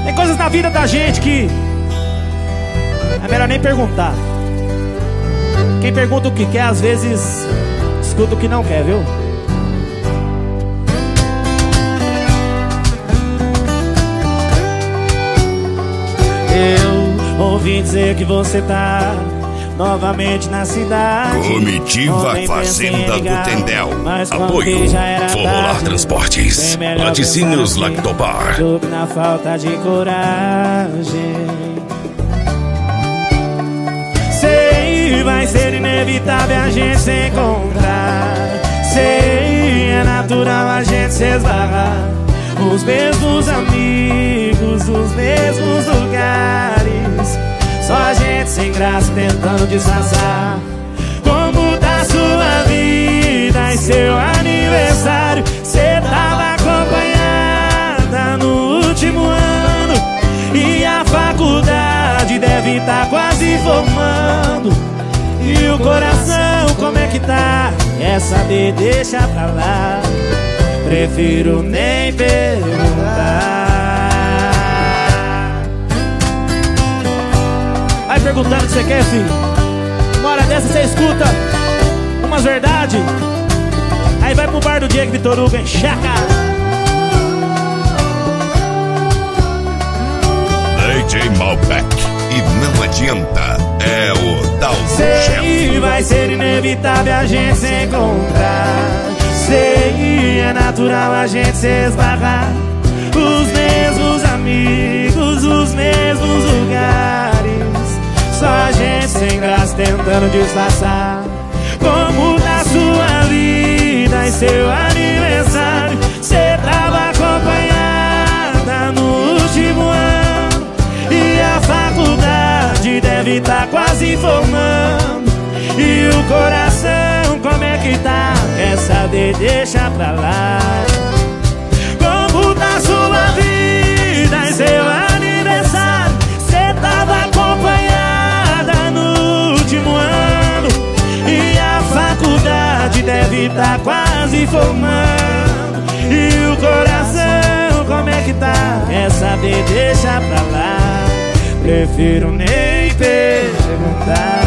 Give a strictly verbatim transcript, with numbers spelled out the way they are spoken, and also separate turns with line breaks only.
Tem coisas na vida da gente que é melhor nem perguntar. Quem pergunta o que quer, às vezes escuta o que não quer, viu? Eu ouvi dizer que você tá novamente na cidade.
Comitiva Fazenda do Tendel. Apoio Forrolar Transportes. Laticínios Lactobar.
Soube na falta de coragem. Sei, vai ser inevitável a gente se encontrar. Sei, é natural a gente se esbarrar. Os mesmos amigos, os mesmos lugares. Só a gente sem graça tentando disfarçar. Como tá sua vida e seu aniversário? Cê tava acompanhada no último ano. E a faculdade deve tá quase formando. E o coração como é que tá? Quer saber, deixa pra lá. Prefiro nem perguntar. Vai perguntando o que você quer, filho. Uma hora dessa você escuta umas verdades. Aí vai pro bar do Diego Vitor Hugo, enche a cara.
D J Malbec. E não adianta, é o tal do
Sei, vai ser inevitável a gente se encontrar. Sei, é natural a gente se esbarrar. Os mesmos amigos, os mesmos lugares. Só a gente sem graça tentando disfarçar. Como tá sua vida e seu aniversário? Cê tava acompanhada no último ano. E a faculdade deve tá quase formando. E o coração como é que tá? Quer saber, deixa pra lá. Como tá sua vida e seu aniversário? Cê tava acompanhada no último ano. E a faculdade deve tá quase formando. E o coração como é que tá? Quer saber, deixa pra lá. Prefiro nem perguntar.